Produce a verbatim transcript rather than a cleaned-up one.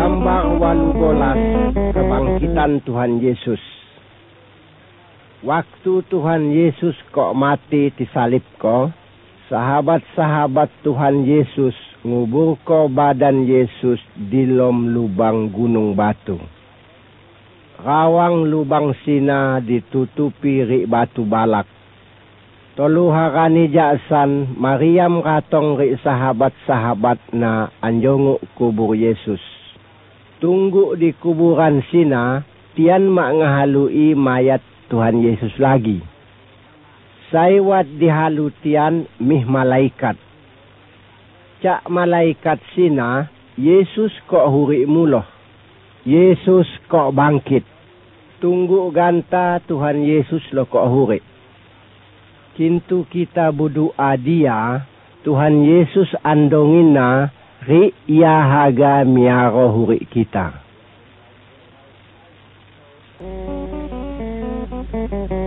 Gambar walu bolas kebangkitan Tuhan Yesus. Waktu Tuhan Yesus kok mati disalib ko, sahabat-sahabat Tuhan Yesus ngubur ko badan Yesus di lom lubang gunung batu. Rawang lubang sina ditutupi ri batu balak. Tolu harani jaksan Mariam ratong ri sahabat-sahabat na anjongu kubur Yesus. Tunggu di kuburan sina, tian mak ngahalui mayat Tuhan Yesus lagi. Saiwat dihalu tian mih malaikat. Cak malaikat sina, Yesus kok huri muloh. Yesus kok bangkit. Tunggu ganta Tuhan Yesus lo kok huri. Kintu kita berdoa dia, Tuhan Yesus andongina ri yahaga miaro huri kita.